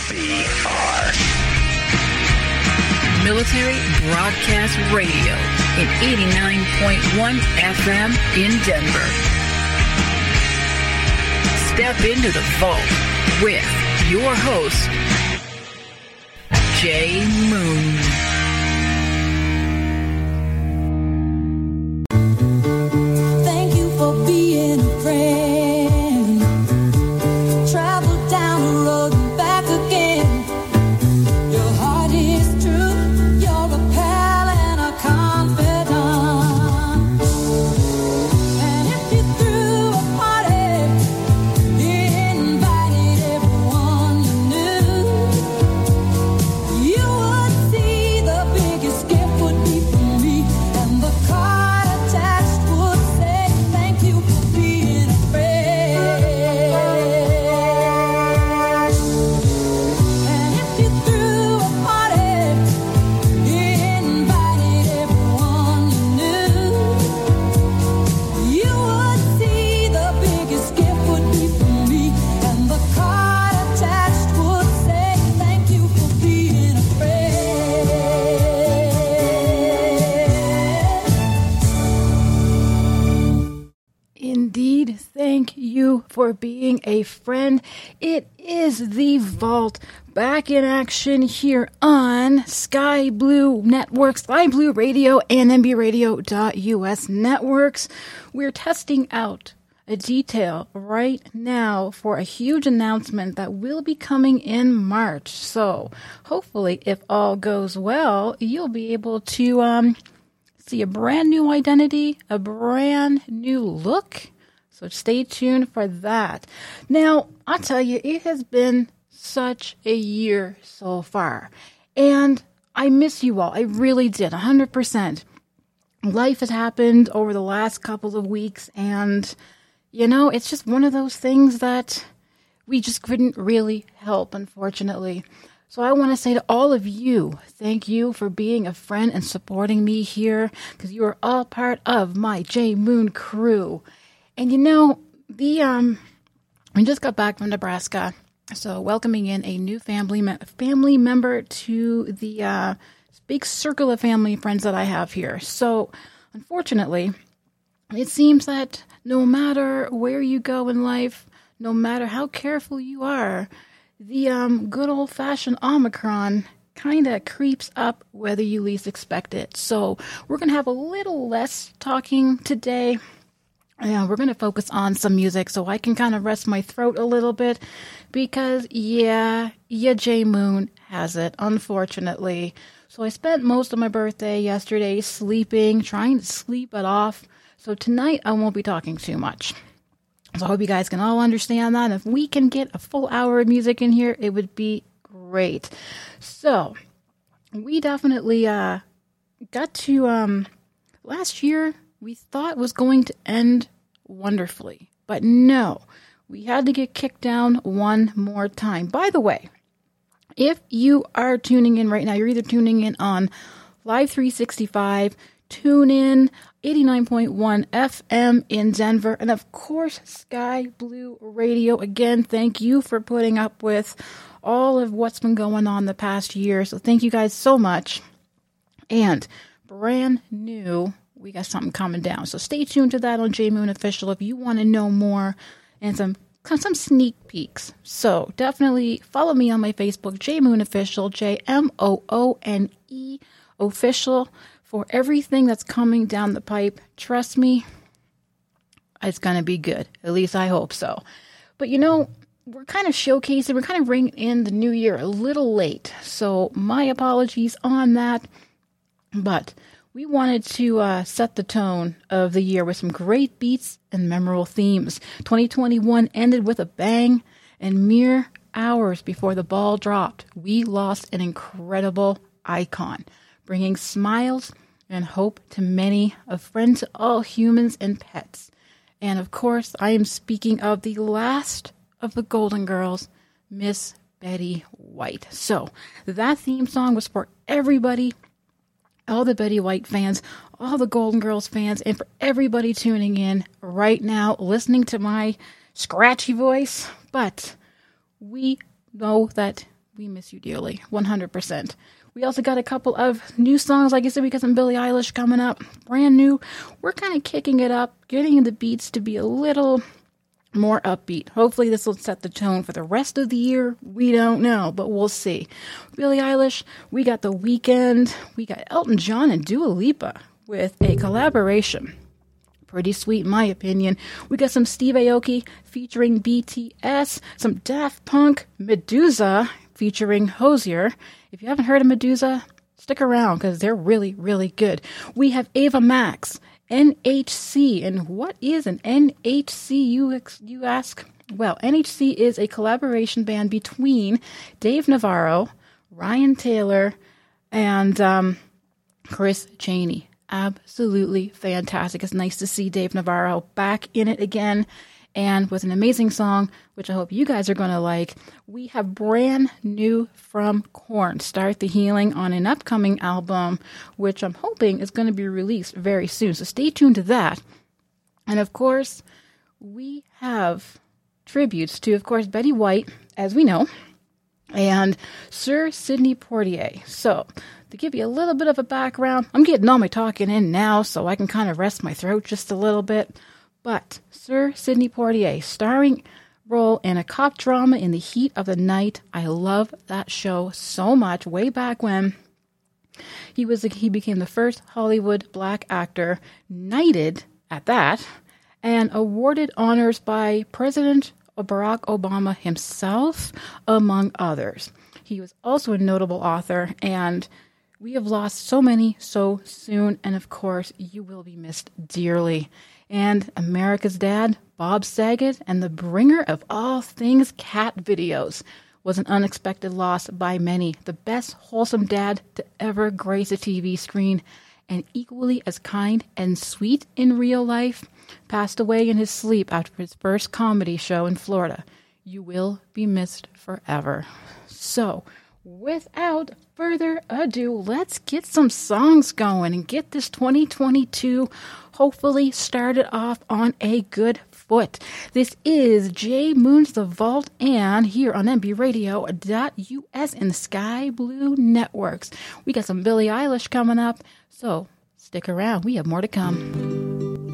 Military Broadcast Radio in 89.1 FM in Denver. Step into the vault with your host, Jay Moon. Thank you for being a friend. Travel down the road and back again. Your heart is true. You're a pal and a confidant. And if you threw a party, you invited everyone you knew, you would see the biggest gift would be from me, and the card attached would say thank you for being a friend. And if you threw a party, you invited everyone you knew, you would see the biggest gift would be from me, and the card attached would say thank you for being a friend. Indeed, thank you for being a friend. It is the Vault back in action here on Sky Blue Network, Sky Blue Radio, and NBRadio.us networks. We're testing out a detail right now for a huge announcement that will be coming in March. So hopefully, if all goes well, you'll be able to see a brand new identity, a brand new look. So stay tuned for that. Now, I'll tell you, it has been such a year so far. And I miss you all. I really did, 100%. Life has happened over the last couple of weeks. And, you know, it's just one of those things that we just couldn't really help, unfortunately. So I want to say to all of you, thank you for being a friend and supporting me here, because you are all part of my J Moon crew. And you know, we just got back from Nebraska, so welcoming in a new family member to the big circle of family and friends that I have here. So unfortunately, it seems that no matter where you go in life, no matter how careful you are, the good old-fashioned Omicron kind of creeps up whether you least expect it. So we're going to have a little less talking today. We're going to focus on some music so I can kind of rest my throat a little bit because, yeah, J Moon has it, unfortunately. So I spent most of my birthday yesterday sleeping, trying to sleep it off. So tonight I won't be talking too much. So I hope you guys can all understand that. If we can get a full hour of music in here, it would be great. So we definitely got to, last year we thought was going to end wonderfully. But no, we had to get kicked down one more time. By the way, if you are tuning in right now, you're either tuning in on Live 365, tune in 89.1 FM in Denver, and of course, Sky Blue Radio. Again, thank you for putting up with all of what's been going on the past year. So thank you guys so much. And brand new, we got something coming down. So stay tuned to that on J Moon Official if you want to know more and some sneak peeks. So definitely follow me on my Facebook, J Moon Official, JMOONE Official, for everything that's coming down the pipe. Trust me, it's going to be good. At least I hope so. But you know, we're kind of showcasing, we're kind of bringing in the new year a little late. So my apologies on that. But we wanted to set the tone of the year with some great beats and memorable themes. 2021 ended with a bang, and mere hours before the ball dropped, we lost an incredible icon, bringing smiles and hope to many, a friend to all humans and pets. And of course, I am speaking of the last of the Golden Girls, Miss Betty White. So that theme song was for everybody, all the Betty White fans, all the Golden Girls fans, and for everybody tuning in right now, listening to my scratchy voice. But we know that we miss you dearly, 100%. We also got a couple of new songs. Like I said, we got some Billie Eilish coming up, brand new. We're kind of kicking it up, getting the beats to be a little more upbeat. Hopefully this will set the tone for the rest of the year. We don't know, but we'll see. Billie Eilish, we got The Weeknd, we got Elton John and Dua Lipa with a collaboration. Pretty sweet, in my opinion. We got some Steve Aoki featuring BTS, some Daft Punk, Medusa featuring Hozier. If you haven't heard of Medusa, stick around because they're really, really good. We have Ava Max, NHC. And what is an NHC, you ask? Well, NHC is a collaboration band between Dave Navarro, Ryan Taylor, and Chris Chaney. Absolutely fantastic. It's nice to see Dave Navarro back in it again and with an amazing song, which I hope you guys are going to like. We have brand new from Korn, Start the Healing, on an upcoming album, which I'm hoping is going to be released very soon. So stay tuned to that. And of course, we have tributes to, of course, Betty White, as we know, and Sir Sidney Poitier. So to give you a little bit of a background, I'm getting all my talking in now so I can kind of rest my throat just a little bit. But Sir Sidney Poitier, starring role in a cop drama In the Heat of the Night. I love that show so much. Way back when he became the first Hollywood black actor knighted at that and awarded honors by President Barack Obama himself, among others. He was also a notable author, and we have lost so many so soon, and of course, you will be missed dearly. And America's dad, Bob Saget, and the bringer of all things cat videos, was an unexpected loss by many. The best wholesome dad to ever grace a TV screen, and equally as kind and sweet in real life, passed away in his sleep after his first comedy show in Florida. You will be missed forever. So, without further ado, let's get some songs going and get this 2022 hopefully started off on a good foot. This is J Moon's The Vault, and here on NBRadio.us and Sky Blue Networks. We got some Billie Eilish coming up, so stick around. We have more to come.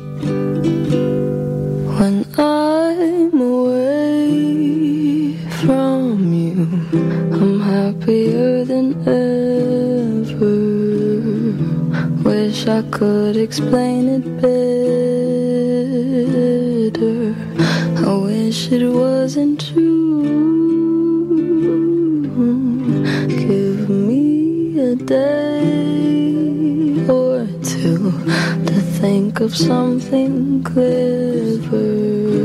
When I'm away from you, I'm happier than ever. Wish I could explain it better. I wish it wasn't true. Give me a day or two to think of something clever,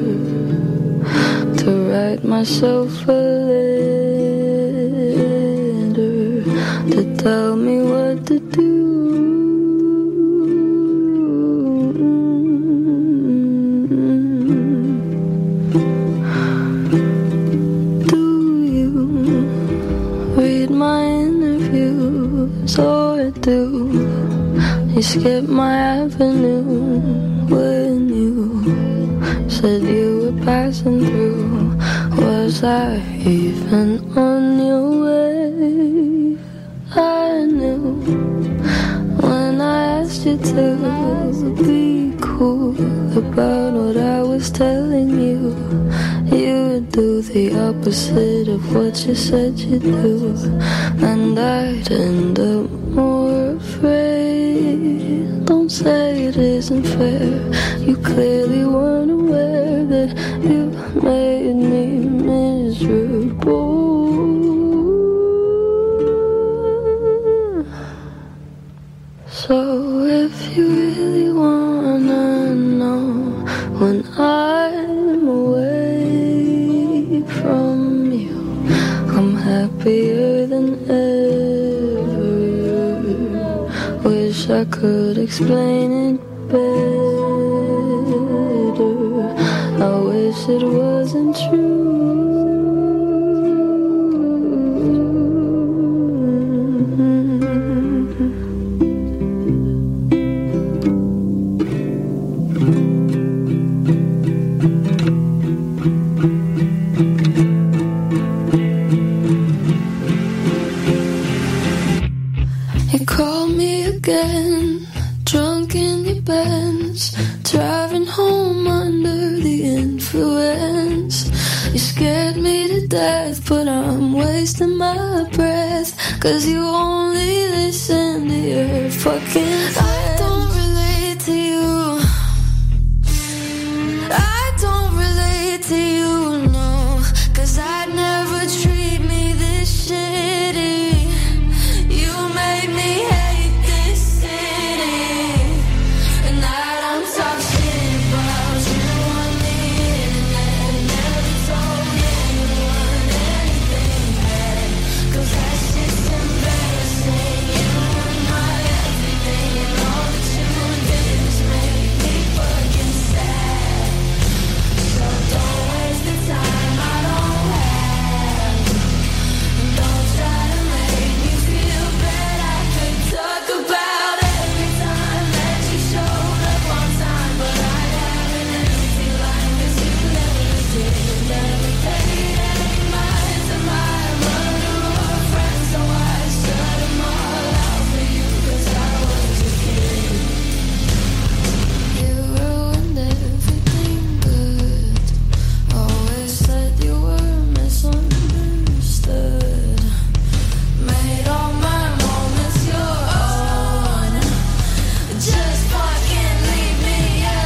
to write myself a letter, to tell me what to do. Do you read my interviews, or do you skip my avenue when you said you were passing through? Was I even on your way? I knew when I asked you to be cool about what I was telling you, you would do the opposite of what you said you'd do, and I'd end up more afraid. Don't say it isn't fair. You clearly weren't aware that you made me miserable. So if you really wanna know when I'm away from you, I'm happier than ever. Wish I could explain it better. I wish it wasn't true. distance. You scared me to death, but I'm wasting my breath, 'cause you only listen to your fucking friends. I don't relate to you. I don't relate to you, no, 'cause I'd never treat me this shitty. You made me hate this city, and I don't talk shit about you on the internet. Never told anyone anything bad, 'cause that shit's embarrassing. You were my everything, and all that you did was make me fucking sad. So don't waste the time I don't have. Don't try to make me feel bad. I could talk about every time that you showed up on time, but I'd have an empty line, 'cause you never did. Never paid any mind to my mother or friends, so I shut them all out for you, 'cause I was a kid. You ruined everything good. Always said you were misunderstood. Made all my moments your own. Just fucking leave me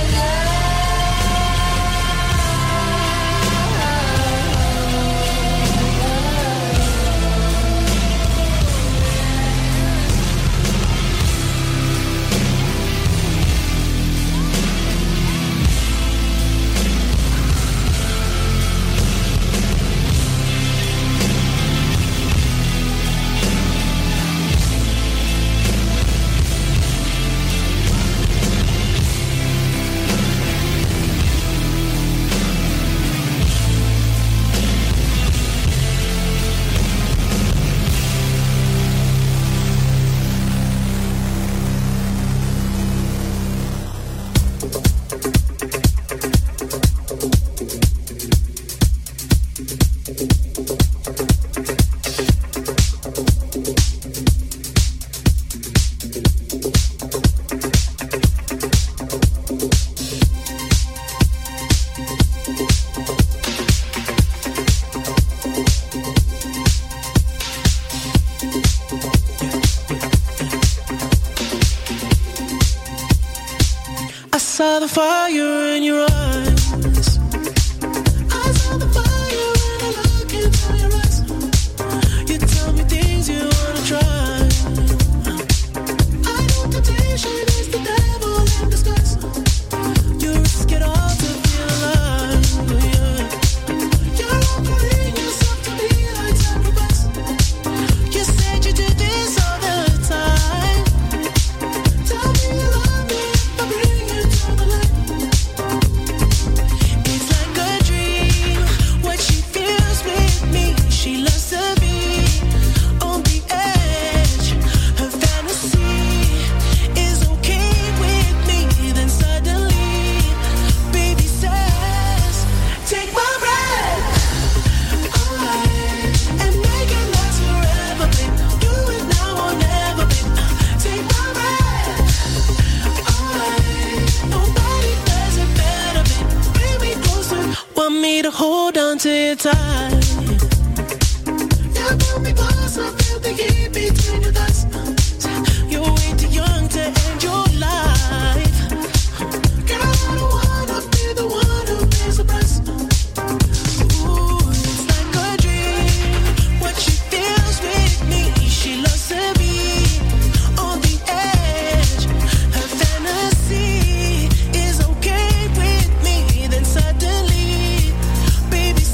I saw the fire in your eyes. I saw the fire when I look into your eyes. You tell me things you wanna try. I know temptation is the devil in disguise. You risk it all to feel alive. Yeah. You're offering yourself to be like sacrifice. You said you do this all the time. Tell me you love me if I bring you to the light. It's like a dream, what she feels with me. She loves to be on the edge. Her fantasy is okay with me. Then suddenly, baby says, take my breath away and make it last forever, babe. Do it now or never, babe. Take my breath away. Nobody does it better, babe. Bring me closer. Want me to hold on to you tight. Yeah, pull me closer. Feel the heat between your thighs. You're way too young to end your life. Girl, I don't wanna be the one who pays the price. Ooh, it's like a dream, what she feels with me. She loves to be on the edge. Her fantasy is okay with me. Then suddenly, baby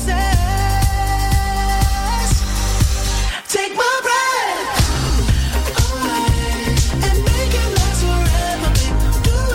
says, take my breath away and make it last forever, babe. Do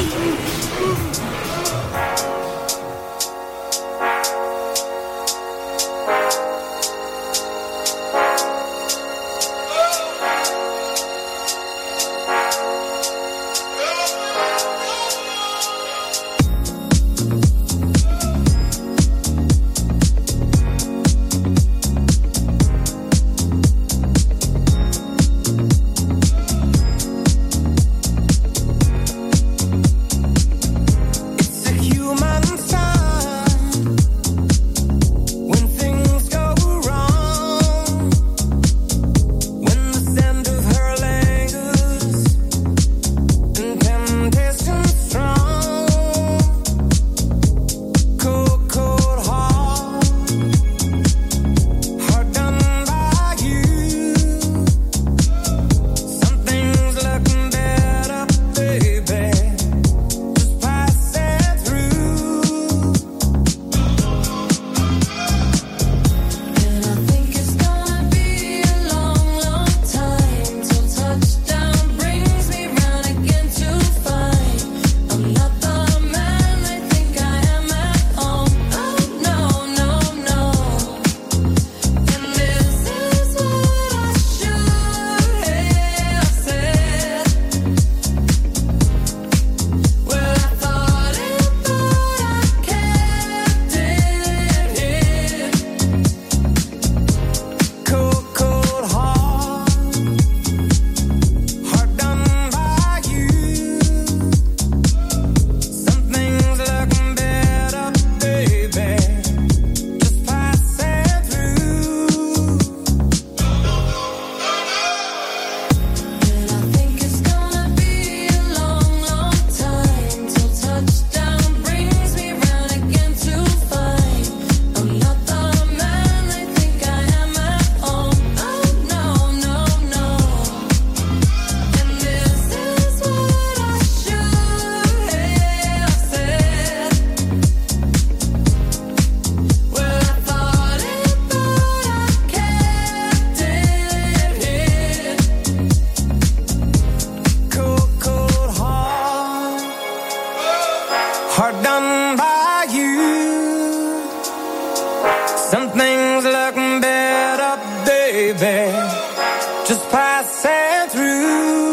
hard done by you. Some things look better, baby, just passing through.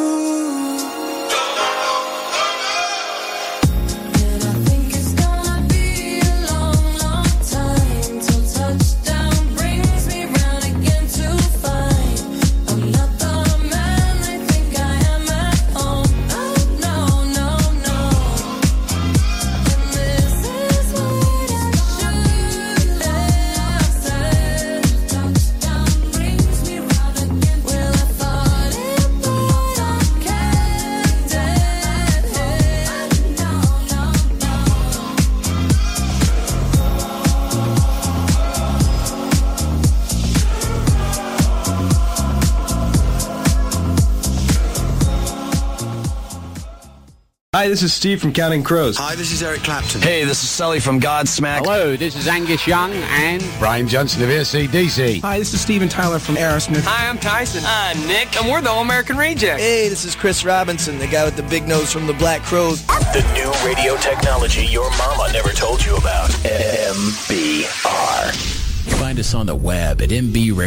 Hi, this is Steve from Counting Crows. Hi, this is Eric Clapton. Hey, this is Sully from Godsmack. Hello, this is Angus Young and Brian Johnson of AC/DC. Hi, this is Steven Tyler from Aerosmith. Hi, I'm Tyson. I'm Nick, and we're the All-American Rejects. Hey, this is Chris Robinson, the guy with the big nose from the Black Crowes. The new radio technology your mama never told you about. MBR. Find us on the web at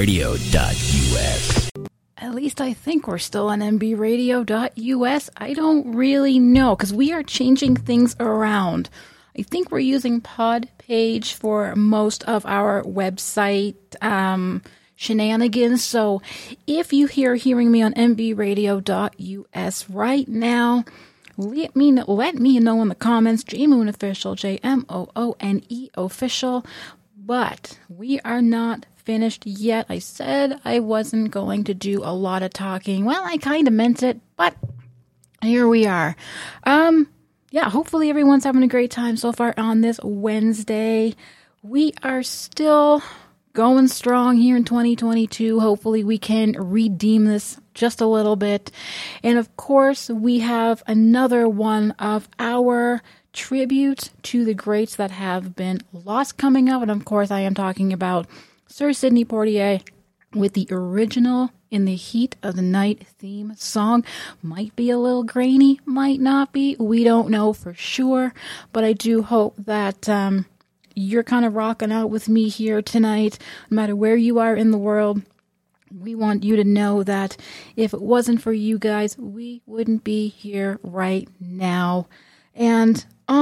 mbradio.us. At least I think we're still on mbradio.us. I don't really know, because we are changing things around. I think we're using Podpage for most of our website shenanigans. So if you hearing me on mbradio.us right now, let me know in the comments. JMoon Official, JMOONE Official. But we are not finished yet. I said I wasn't going to do a lot of talking. Well, I kind of meant it, but here we are. Hopefully everyone's having a great time so far on this Wednesday. We are still going strong here in 2022. Hopefully we can redeem this just a little bit. And of course, we have another one of our tribute to the greats that have been lost coming up. And of course, I am talking about Sir Sidney Poitier with the original in the heat of the night theme song. Might be a little grainy, might not be. We don't know for sure, but I do hope that you're kind of rocking out with me here tonight, no matter where you are in the world. We want you to know that if it wasn't for you guys, we wouldn't be here right now. And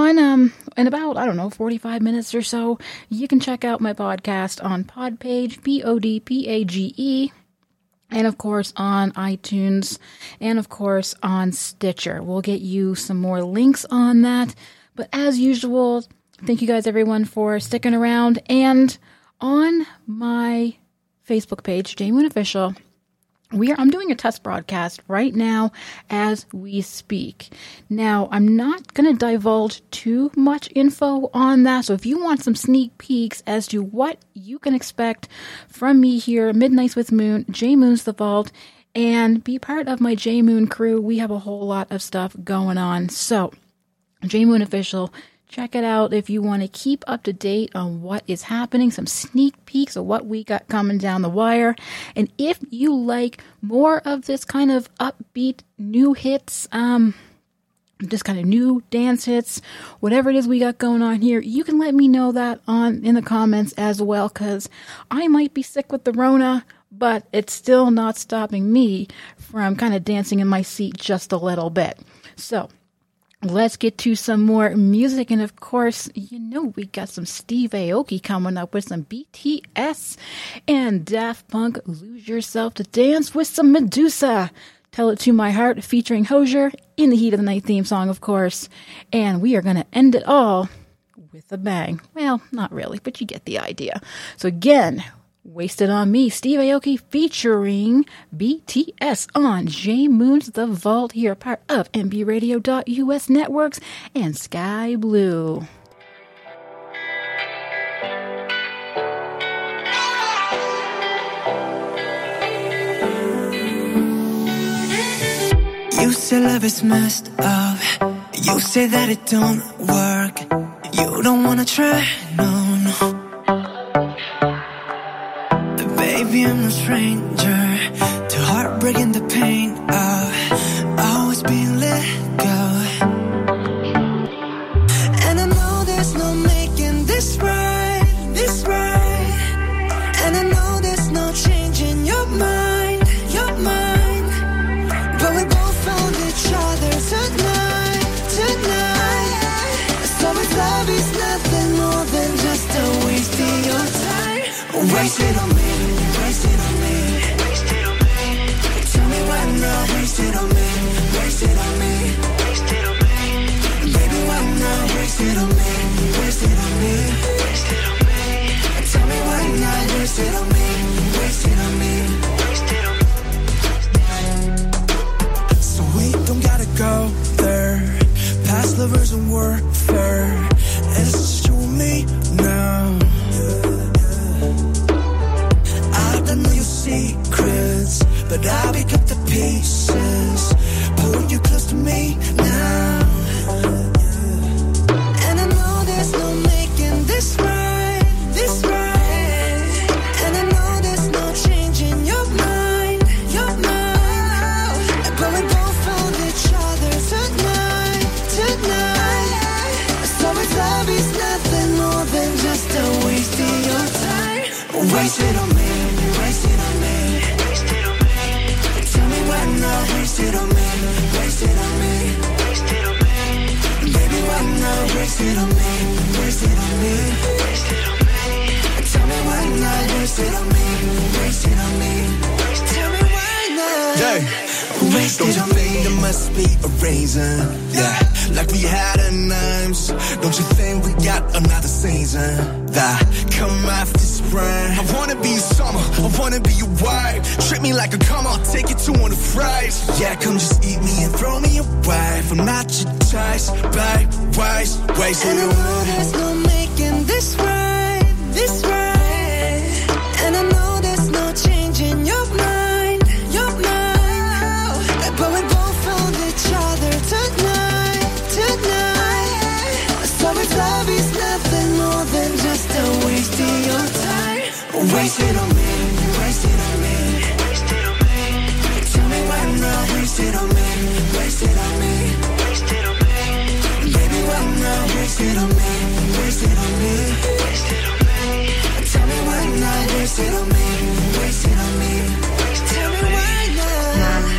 in about, 45 minutes or so, you can check out my podcast on Podpage, Podpage, and of course on iTunes, and of course on Stitcher. We'll get you some more links on that. But as usual, thank you guys, everyone, for sticking around. And on my Facebook page, J Moon Official, I'm doing a test broadcast right now as we speak. Now, I'm not going to divulge too much info on that, so if you want some sneak peeks as to what you can expect from me here, Midnights with Moon, J Moon's The Vault, and be part of my J Moon crew, we have a whole lot of stuff going on. So, J Moon Official, check it out if you want to keep up to date on what is happening, some sneak peeks of what we got coming down the wire. And if you like more of this kind of upbeat new hits, just kind of new dance hits, whatever it is we got going on here, you can let me know that in the comments as well, because I might be sick with the Rona, but it's still not stopping me from kind of dancing in my seat just a little bit. So, let's get to some more music, and of course, we got some Steve Aoki coming up with some BTS and Daft Punk, Lose Yourself to Dance with some Medusa. Tell It to My Heart featuring Hozier in the Heat of the Night theme song, of course. And we are going to end it all with a bang. Well, not really, but you get the idea. So again, Wasted on Me, Steve Aoki featuring BTS on J Moon's The Vault, here, part of MBRadio.us networks and Sky Blue. You say love is messed up. You say that it don't work. You don't wanna try, no. Baby, I'm no stranger to heartbreak and the pain of always being let go. And I know there's no making this right, this right. And I know there's no changing your mind, your mind. But we both found each other tonight, tonight. So if love is nothing more than just a waste of your time, waste it on me. Wasted on me, wasted on me. Tell me why not, wasted on me, wasted on me, wasted on me. Baby, why not, wasted on me, wasted on me, wasted on me. Tell me why not, wasted on me, wasted on me, wasted on me. So we don't gotta go there. Past lovers and warfare. It's just you and me now. I know your secrets, but I'll pick up the pieces, pulling you close to me now. And I know there's no making this right, this right. And I know there's no changing your mind, your mind. But we both found each other tonight, tonight. So if love is nothing more than just a waste of your time, wasted on me. Wasted on me, wasted on me. Tell me why not, wasted on me, wasted on me, wasted on me. Baby, why not, wasted on me, wasted on me, wasted on me. Tell me why not, wasted on me, wasted on me. Tell me why not. Yeah. Wasted on me, there must be a reason. Yeah, like we had a names. Don't you think we got another season that come after spring? I wanna be your summer, I wanna be your wife. Treat me like a come, I'll take you to one of fries. Yeah, come just eat me and throw me away. I'm not your choice, babe, wasted on me. And I know there's no making this right, this right. And I know there's no changing your mind, your mind. But we both found each other tonight, tonight. So if love is nothing more than just a waste of your time, wasted on me, wasted on me, wasted on me. Wasted on me, wasted on me, wasted on me. Baby, why not? Wasted on me, wasted on me, wasted on me. Tell me why not? Wasted on me, wasted on me, wasted on me. Tell me why not?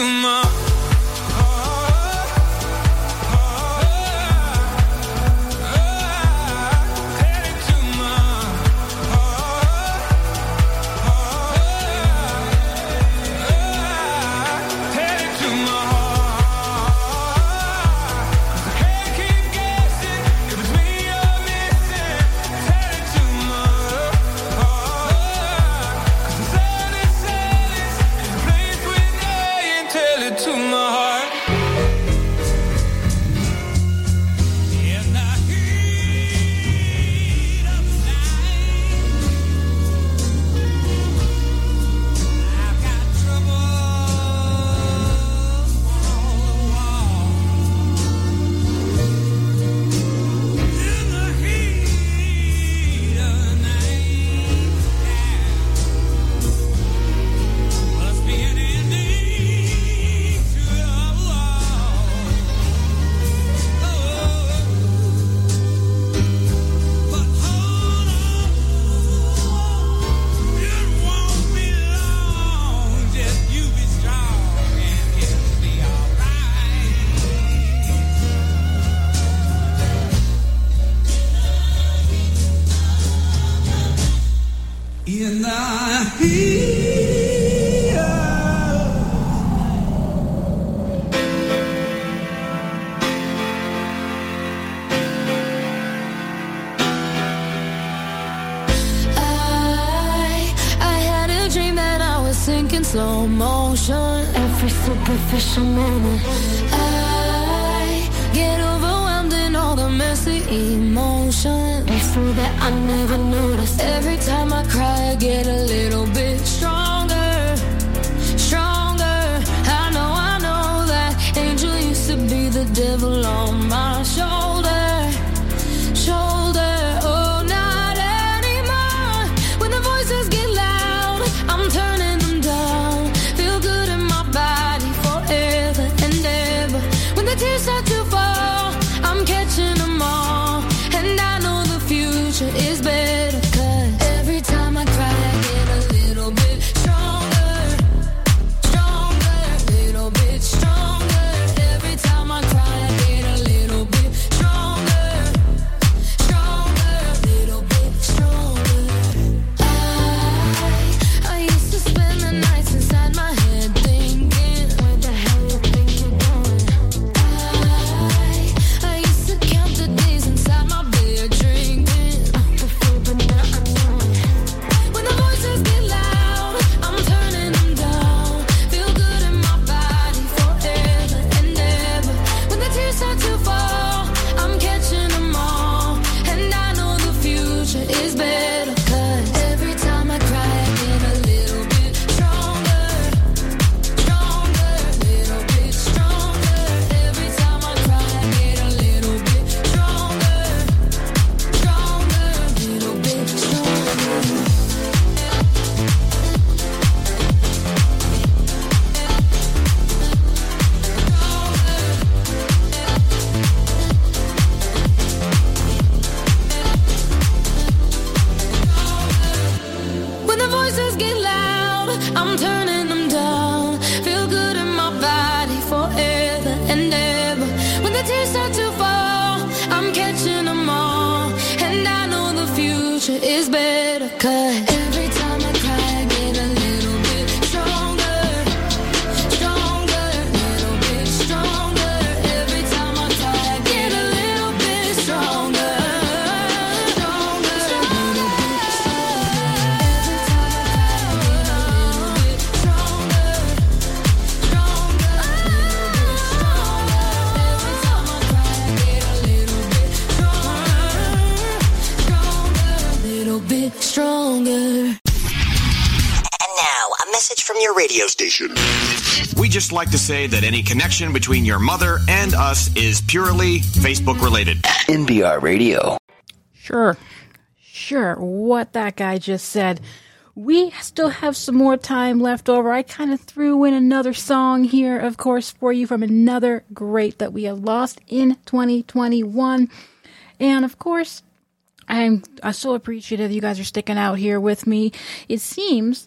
my in the heat I had a dream that I was sinking slow motion. Every superficial moment, I get overwhelmed in all the messy emotions. It's so that I never noticed. Every time I cry, I get a little bit stronger, stronger. I know that angel used to be the devil on my shoulder, shoulder. Oh, not anymore. When the voices get loud, I'm turning them down. Feel good in my body forever and ever. When the tears start to fall, I'm catching them all. And I know the future is better, 'cause every time I cry, I get a little bit stronger, stronger, little bit stronger. Every time I cry, I get a little bit stronger, stronger, little bit stronger. I used to spend the nights inside my head thinking, where the hell you think you're going? I used to count the days inside my bed drinking. Before, but now I know it. When the voices get loud, I'm turning them down. Feel good in my body forever and ever. When the tears start to fall, I'm catching them all. And I know the future is better, 'cause every time I cry, I get a little bit stronger, stronger, little bit stronger. Every time I cry, I get a little bit stronger, stronger, little bit stronger. When the voices get loud, I'm turning them down. Feel good in my body forever and ever. When the tears start to fall, I'm catching them all. And I know the future is better, 'cause every time I cry, I get a little bit stronger, stronger, little bit stronger. Every time I cry, I get a little bit stronger, stronger, little bit stronger. Every time I cry, I get a little bit stronger, stronger, little bit stronger. Every time I cry, I get a little bit stronger, stronger, little bit stronger. And now, a message from your radio station. We just like to say that any connection between your mother and us is purely Facebook related. NBR Radio. Sure, what that guy just said. We still have some more time left over. I kind of threw in another song here, of course, for you from another great that we have lost in 2021. And, of course, I'm so appreciative you guys are sticking out here with me. It seems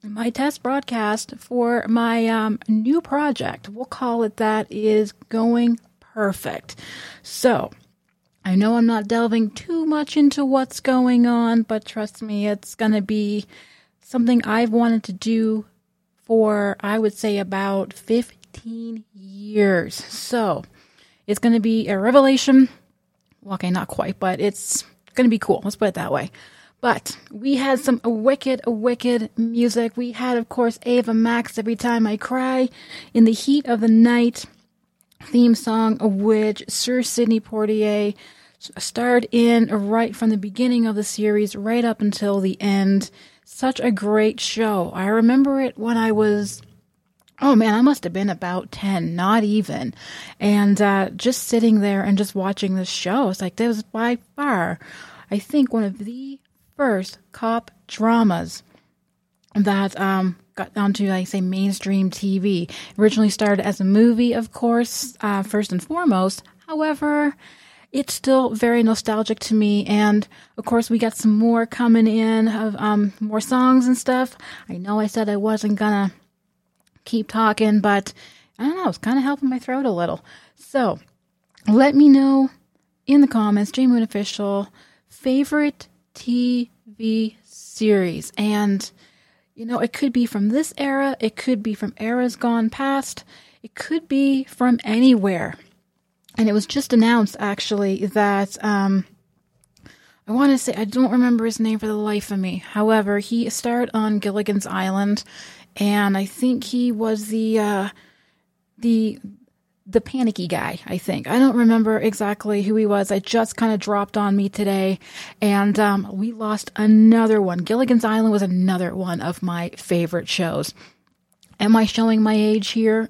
my test broadcast for my new project, we'll call it that, is going perfect. So I know I'm not delving too much into what's going on, but trust me, it's going to be something I've wanted to do for, I would say, about 15 years. So it's going to be a revelation. Well, okay, not quite, but it's going to be cool. Let's put it that way. But we had some wicked music. We had, of course, Ava Max, Every Time I Cry, In the Heat of the Night theme song, which Sir Sidney Poitier starred in right from the beginning of the series right up until the end. Such a great show. I remember it when I was, I must have been about 10, not even. And just sitting there and just watching this show, it's like, that was by far, I think, one of the first cop dramas that got onto, like, say, mainstream TV. Originally started as a movie, of course, first and foremost. However, it's still very nostalgic to me. And, of course, we got some more coming in of more songs and stuff. I know I said I wasn't going to keep talking, but I don't know. It's kind of helping my throat a little. So let me know in the comments, J Moon Official, favorite TV series. And, it could be from this era. It could be from eras gone past. It could be from anywhere. And it was just announced, actually, that, I want to say, I don't remember his name for the life of me. However, he starred on Gilligan's Island, and I think he was the panicky guy, I think. I don't remember exactly who he was. It just kind of dropped on me today, and we lost another one. Gilligan's Island was another one of my favorite shows. Am I showing my age here?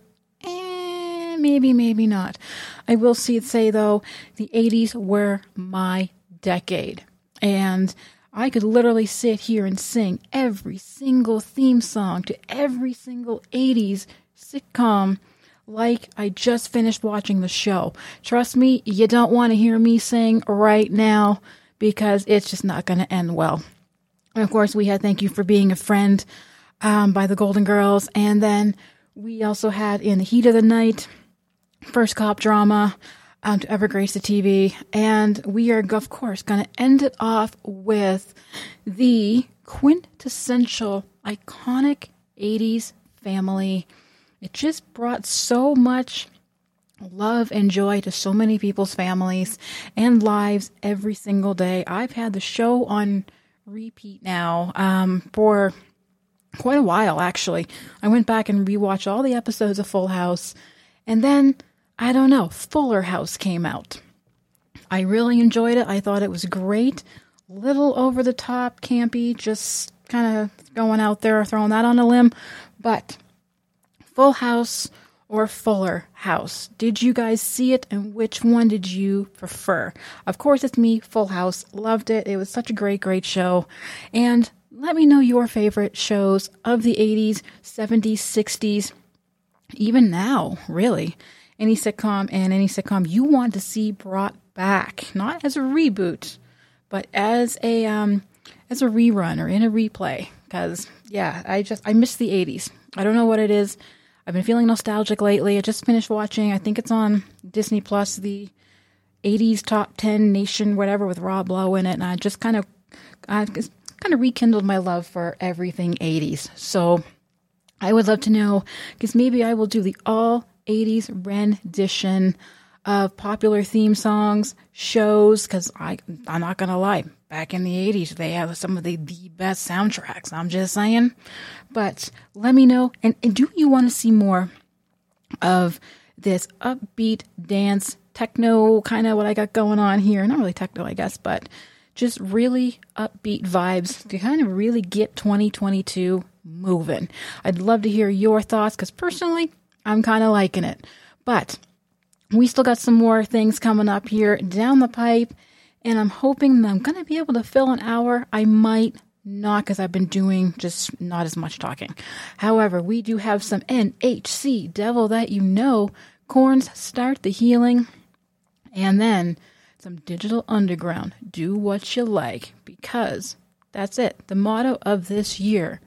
Maybe, maybe not. I will say, though, the 80s were my decade. And I could literally sit here and sing every single theme song to every single 80s sitcom like I just finished watching the show. Trust me, you don't want to hear me sing right now because it's just not going to end well. And of course, we had Thank You for Being a Friend by the Golden Girls. And then we also had In the Heat of the Night, first cop drama to ever grace the TV. And we are, of course, going to end it off with the quintessential, iconic 80s family. It just brought so much love and joy to so many people's families and lives every single day. I've had the show on repeat now for quite a while, actually. I went back and rewatched all the episodes of Full House. And then, I don't know, Fuller House came out. I really enjoyed it. I thought it was great. Little over the top, campy, just kind of going out there, throwing that on a limb. But Full House or Fuller House? Did you guys see it, and which one did you prefer? Of course, it's me, Full House. Loved it. It was such a great show. And let me know your favorite shows of the 80s, 70s, 60s, even now, really. Any sitcom you want to see brought back, not as a reboot, but as a rerun or in a replay. Because, yeah, I miss the 80s. I don't know what it is. I've been feeling nostalgic lately. I just finished watching, I think it's on Disney Plus, the 80s Top 10 Nation, whatever, with Rob Lowe in it. And I just kind of rekindled my love for everything 80s. So I would love to know, because maybe I will do the all 80s rendition of popular theme songs, shows, because I'm not going to lie, back in the 80s, they have some of the best soundtracks. I'm just saying. But let me know. And do you want to see more of this upbeat dance, techno, kind of what I got going on here? Not really techno, I guess, but just really upbeat vibes to kind of really get 2022 moving. I'd love to hear your thoughts, because personally, I'm kind of liking it. But we still got some more things coming up here down the pipe, and I'm hoping that I'm going to be able to fill an hour. I might not, because I've been doing just not as much talking. However, we do have some NHC, Devil That You Know, Korn's Start the Healing, and then some Digital Underground, Do What You Like, because that's it. The motto of this year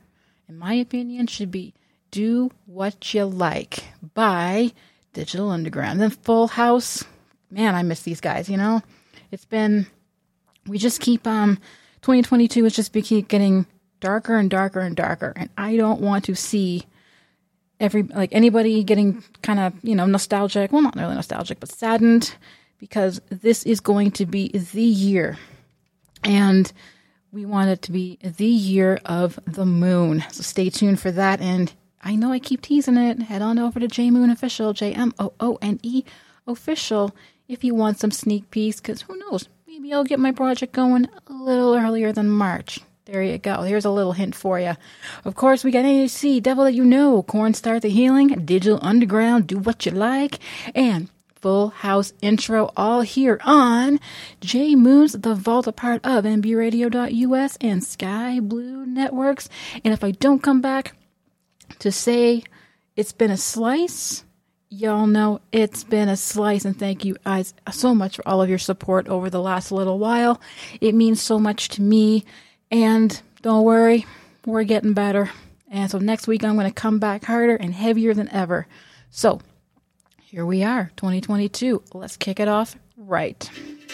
in my opinion, should be Do What You Like by Digital Underground. Then Full House, man, I miss these guys, you know? It's been, we just keep, 2022 is just keep getting darker and darker and darker. And I don't want to see anybody getting kind of, nostalgic. Well, not really nostalgic, but saddened, because this is going to be the year. And we want it to be the year of the moon. So stay tuned for that. And I know I keep teasing it. Head on over to JMoon Official, JMOONE Official, if you want some sneak peeks, because who knows? Maybe I'll get my project going a little earlier than March. There you go. Here's a little hint for you. Of course, we got AAC, Devil That You Know, Cornstarch The Healing, Digital Underground, Do What You Like, and Full House Intro, all here on J Moon's The Vault, a part of NBRadio.us and Sky Blue Networks. And if I don't come back to say it's been a slice, y'all know it's been a slice. And thank you guys so much for all of your support over the last little while. It means so much to me. And don't worry, we're getting better. And so next week I'm going to come back harder and heavier than ever. So here we are, 2022. Let's kick it off right.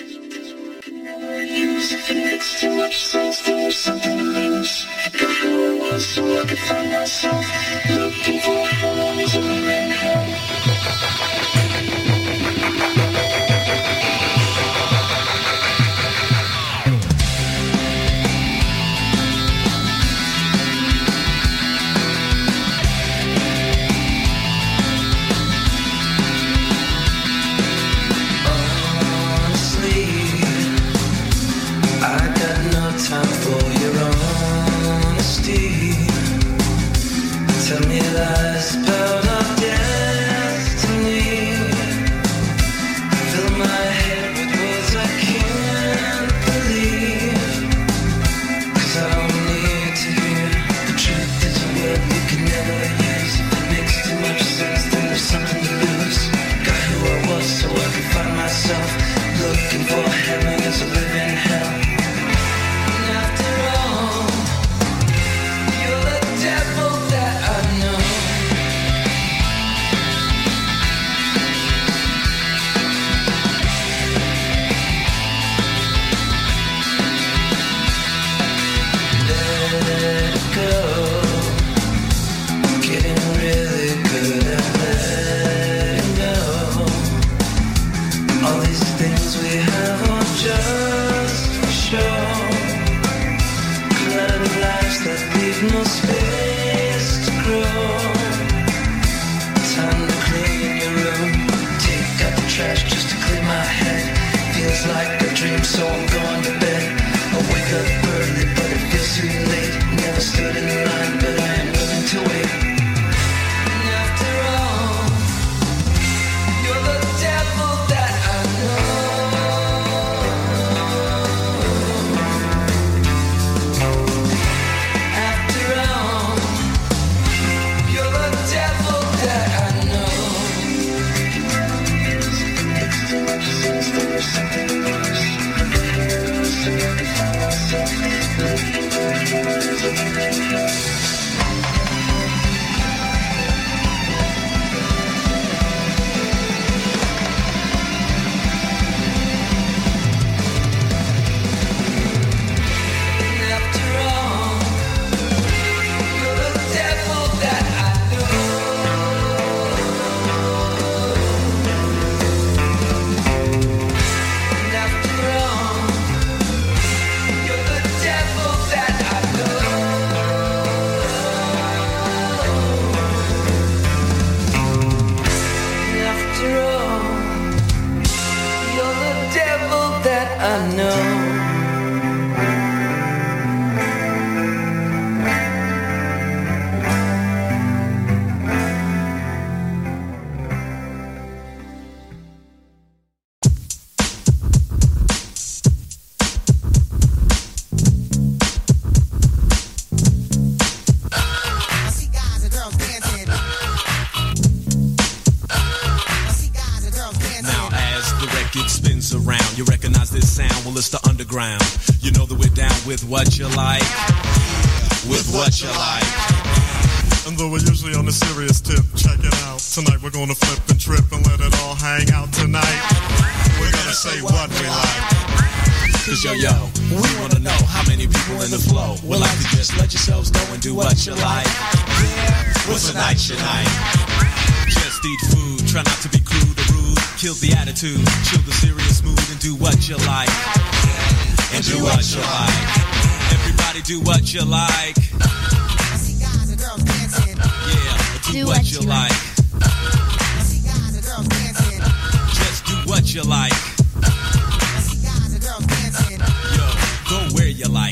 Time for your honesty. Tell me lies about our destiny. Fill my head with words I can't believe. 'Cause I don't need to hear the truth is a word you can never use. If it makes too much sense, then there's something to lose. Got who I was so I can find myself. Looking for heaven as a living hell. No space to grow. Time to clean your room. Take out the trash just to clear my head. Feels like a dream, so I'm going to bed. I wake up early, but it feels too late. Never stood in line, but I am willing to wait. And after all, you're the devil that I know. I know. You recognize this sound? Well, it's the underground. You know that we're down with what you like. With what you like. And though we're usually on a serious tip, check it out. Tonight we're gonna flip and trip and let it all hang out tonight. We're gonna say what we like. Cause yo, we wanna know how many people in the flow would like to just let yourselves go and do what you like. Yeah, what's a night tonight? Just eat food, try not to be crude or rude. Kill the attitude, chill the serious mood and do what you like. And do what you like. Everybody do what you like. Yeah, do what you like. Just do what you like. Yo, go where you like.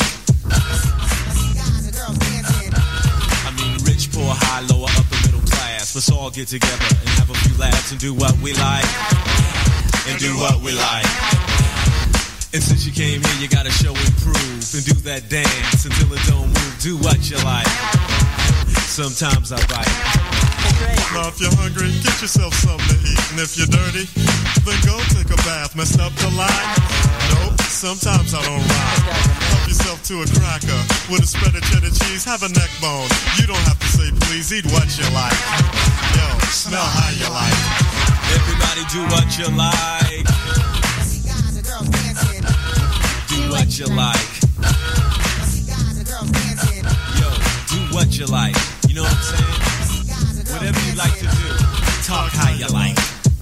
I mean, rich, poor, high, lower, upper, middle class. Let's all get together and have a few laughs and do what we like. And do what we like. And since you came here, you gotta show and prove and do that dance until it don't move. Do what you like. Sometimes I bite. Now if you're hungry, get yourself something to eat. And if you're dirty, then go take a bath. Messed up the line? Nope, sometimes I don't rhyme. Help yourself to a cracker with a spread of cheddar cheese. Have a neck bone. You don't have to say please, eat what you like. Yo, smell how you like. Everybody do what you like. Do what you like. Yo, do what you like. You know what I'm saying? Whatever you like to do, talk how you like.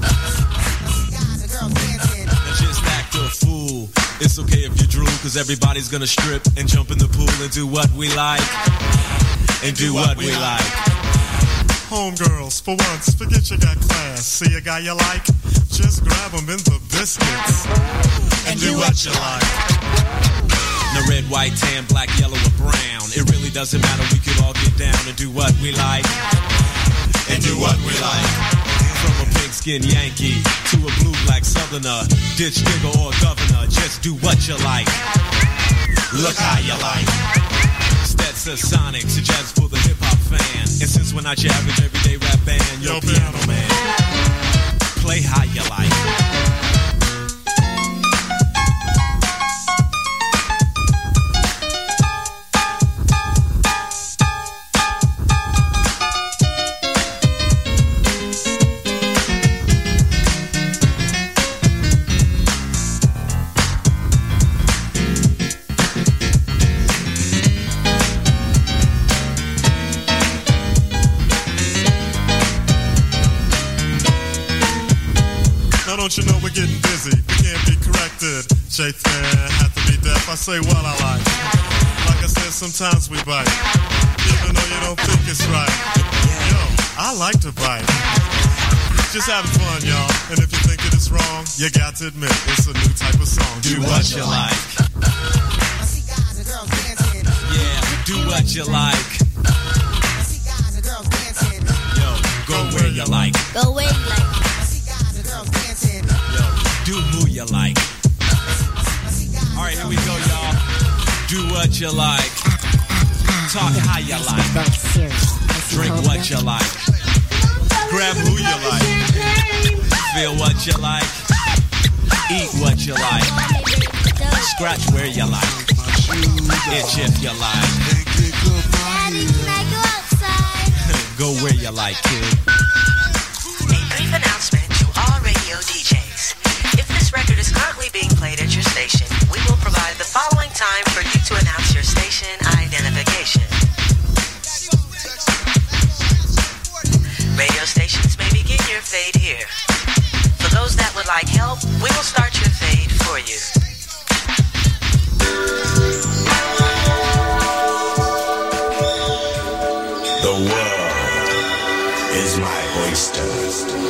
And just act a fool. It's okay if you drool, cause everybody's gonna strip and jump in the pool and do what we like. And do what we like. Homegirls, for once, forget you got class. See a guy you like? Just grab him in the biscuits. And do what you like. No red, white, tan, black, yellow, or brown. It really doesn't matter, we could all get down and do what we like. And do what we like. From a pigskin Yankee to a blue-black southerner, ditch digger or governor, just do what you like. Look how you like. Stetson Sonics, a jazz for the hip-hop fan. And since we're not your average everyday rap band, yo, piano man, play how you like. Don't you know we're getting busy? We can't be corrected. J-Fan had to be deaf. I say what I like. Like I said, sometimes we bite, even though you don't think it's right. Yo, I like to bite. Just having fun, y'all. And if you think it is wrong, you got to admit it's a new type of song. Do what you like. Yeah, do what you like. Yo, go where you like. Go where you like. Do who you like. Alright, here we go, y'all. Do what you like. Talk how you like. Drink what you like. Grab who you like. Feel what you like. Eat what you like. Scratch where you like. Itch if you like. Daddy, can I go outside? Go where you like, kid. A brief announcement to all radio DJs. If this record is currently being played at your station, we will provide the following time for you to announce your station identification. Radio stations may begin your fade here. For those that would like help, we will start your fade for you. The world is my oyster.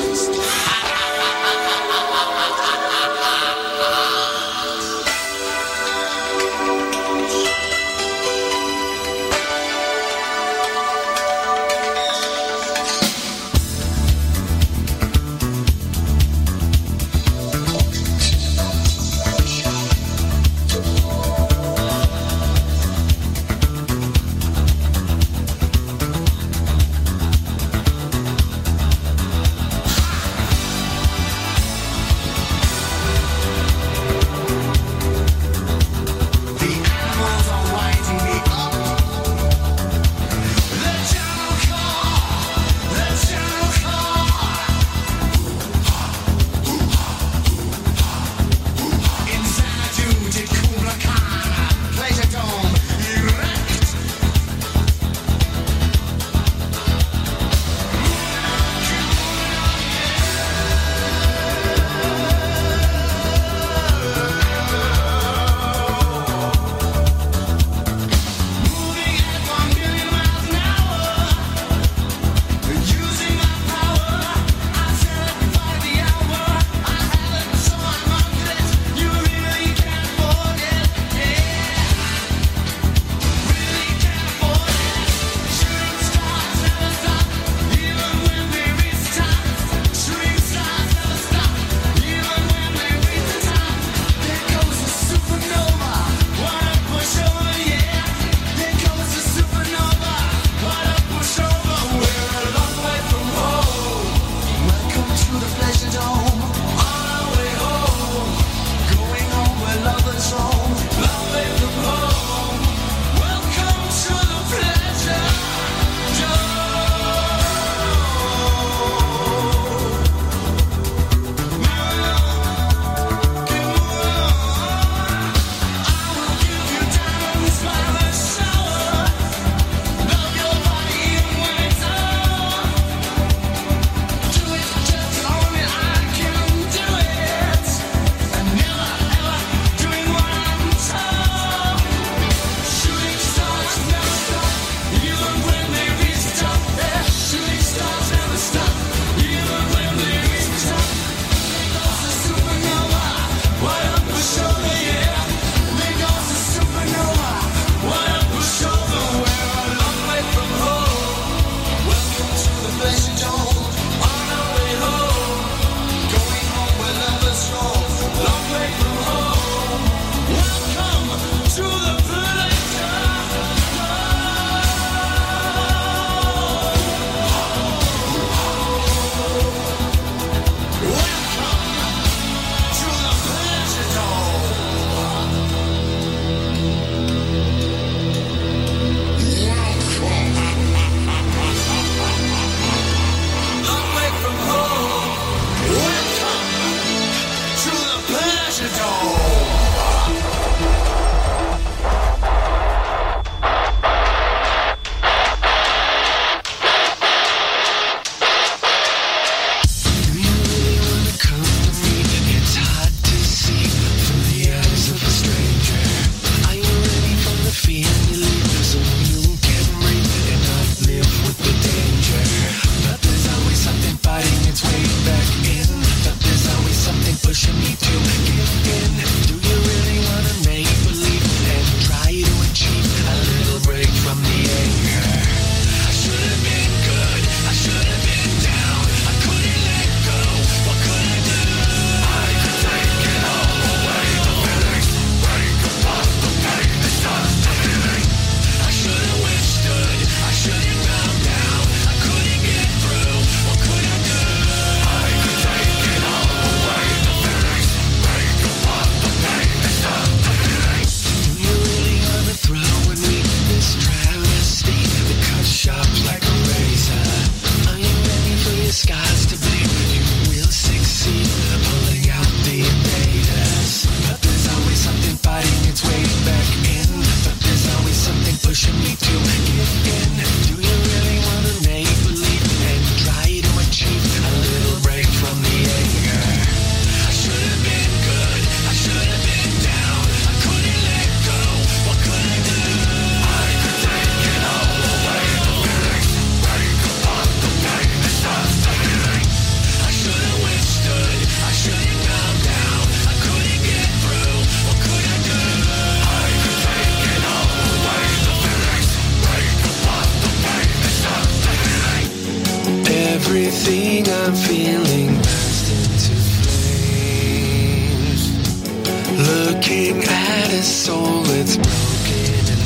it's broken and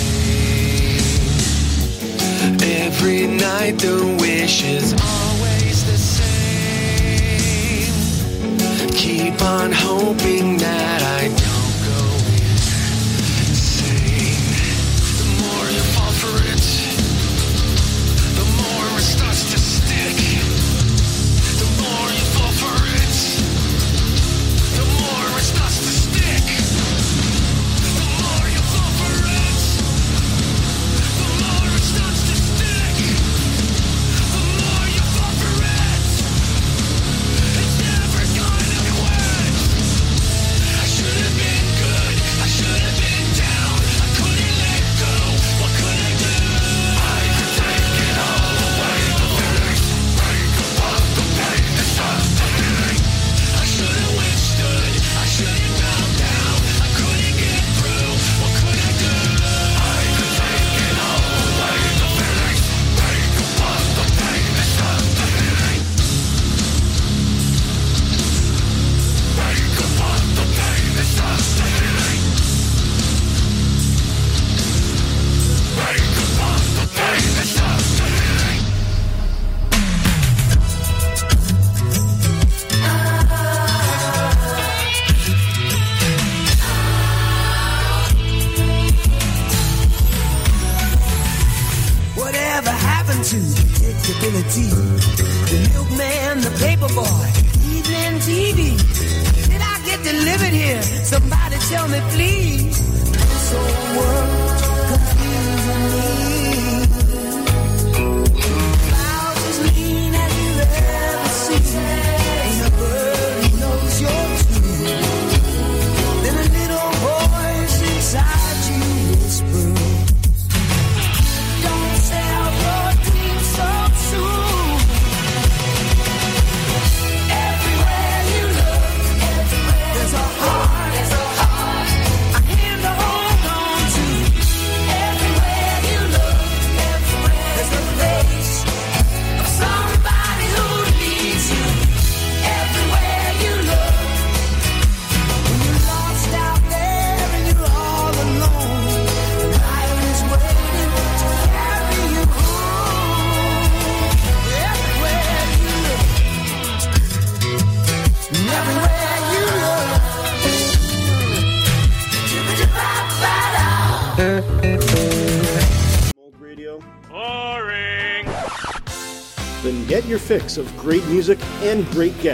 strained. Every night the wish is always the same. Keep on hoping that I don't go insane. The more you fall for it, the more it starts to stick. The more you fall for it, the more it starts to stick. The more you fall for it, the more it starts to stick. The more you fall for it, it's never gonna quit. I should have been good, I should have been down. I couldn't let go, what could I do? I could take it all away, the feelings, break apart the pain, it's just the feeling. I should have withstood, I should have bowed down. I couldn't get through, what could I do? I could take it all away, the feelings, break apart the pain, it's just the feeling. Break apart the pain, it's just the feeling. Break apart the pain, it's just the feeling. Whatever happened to predictability? The milkman, the paperboy, evening TV. Did I get delivered here? Somebody tell me, please. This whole world confusing me. Clouds as lean as you've ever seen. Ain't a bird who knows you're true. Then a little voice inside you whispers, don't sell your dreams so soon. Everywhere you look, there's a heart, a hand to hold on to. Everywhere you look, there's a face of somebody who needs you. Everywhere you look, when you're lost out there and you're all alone, life is waiting to carry you home. Everywhere you look, everywhere you look. Old radio. Boring. Then get your fix of great music and great guests